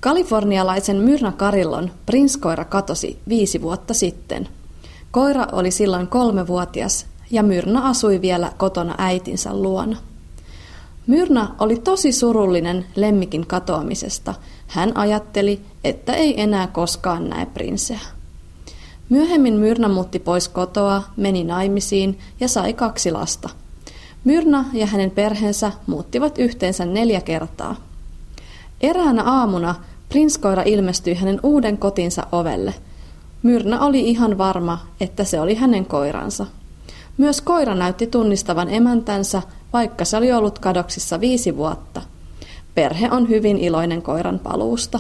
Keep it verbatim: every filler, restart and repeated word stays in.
Kalifornialaisen Myrna Carillon prinskoira katosi viisi vuotta sitten. Koira oli silloin kolmevuotias ja Myrna asui vielä kotona äitinsä luona. Myrna oli tosi surullinen lemmikin katoamisesta. Hän ajatteli, että ei enää koskaan näe prinseä. Myöhemmin Myrna muutti pois kotoa, meni naimisiin ja sai kaksi lasta. Myrna ja hänen perheensä muuttivat yhteensä neljä kertaa. Eräänä aamuna prinskoira ilmestyi hänen uuden kotinsa ovelle. Myrna oli ihan varma, että se oli hänen koiransa. Myös koira näytti tunnistavan emäntänsä, vaikka se oli ollut kadoksissa viisi vuotta. Perhe on hyvin iloinen koiran paluusta.